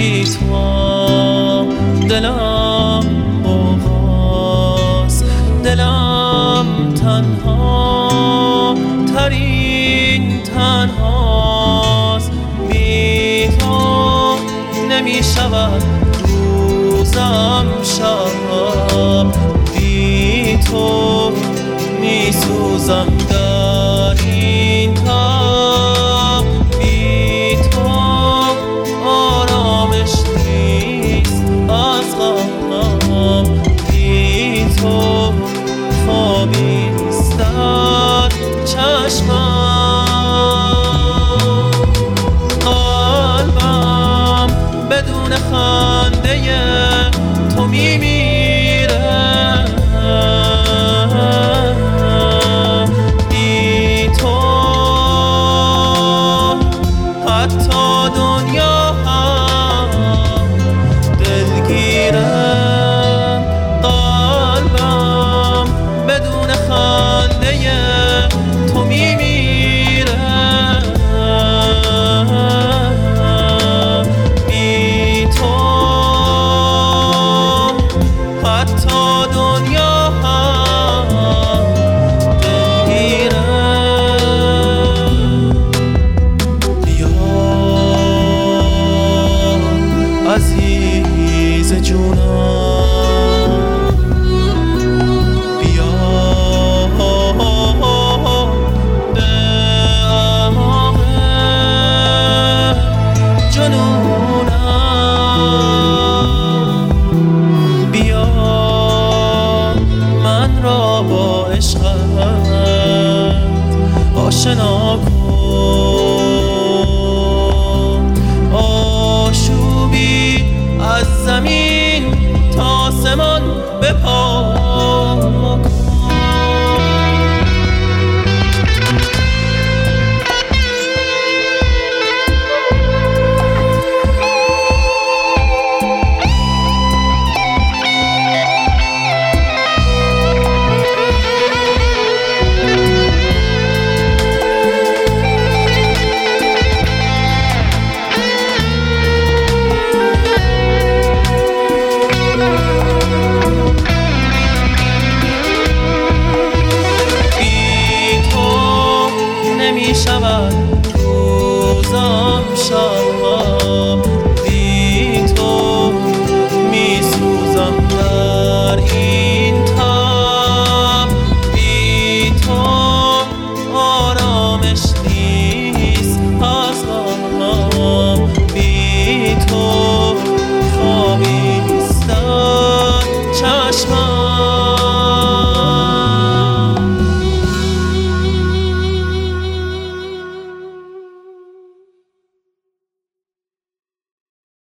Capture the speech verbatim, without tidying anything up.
بی تو دلم بغاست، دلم تنها ترین تنهاست. بی تو نمی شود روزم شب، بی تو می سوزم در این تب. بی تو آرامش نیست از غم، بی تو خوابی نیست در چشمم. قلبم بدون خنده تو میمیره، بی تو حتی دنیا هم دلگیره. قلبم بدون خنده تو میمیره، بی تو حتی دنیا هم دلگیره. بیا عزیز جونم، بیا به اعماق جنونم. بیا من را با عشقت آشنا کن، آشوبی از زمین تا آسمان بپا کن. نمی شود روزم شب،